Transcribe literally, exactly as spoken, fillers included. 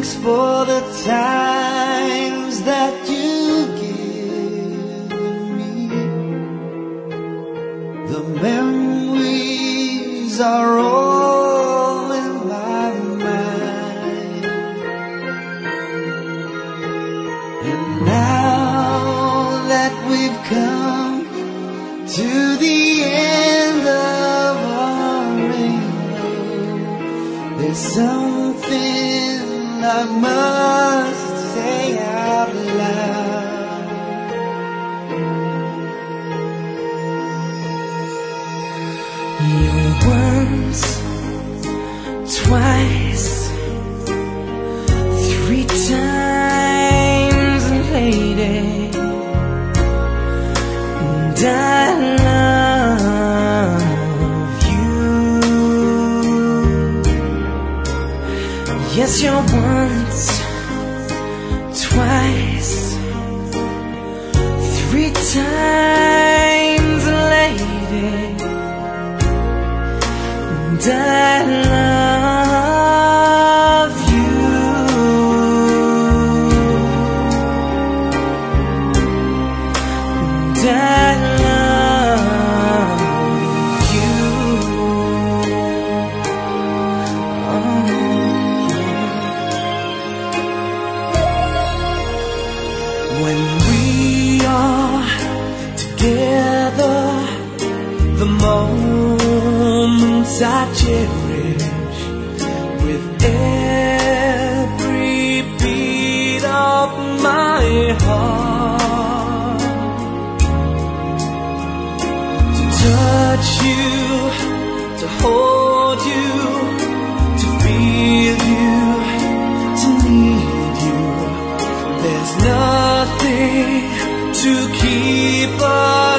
thanks for the times that you give me. The memories are all in my mind, and now that we've come to the end of our rainbow, there's something I must say out loud. You're once, twice, three times a lady, and I love you. Yes, you're once, twice, three times a lady, and I love you. And I love you. Oh, yeah. When we are together, the moments I cherish with every beat of my heart. To touch you, to hold you, to feel you, to need you. There's nothing to keep us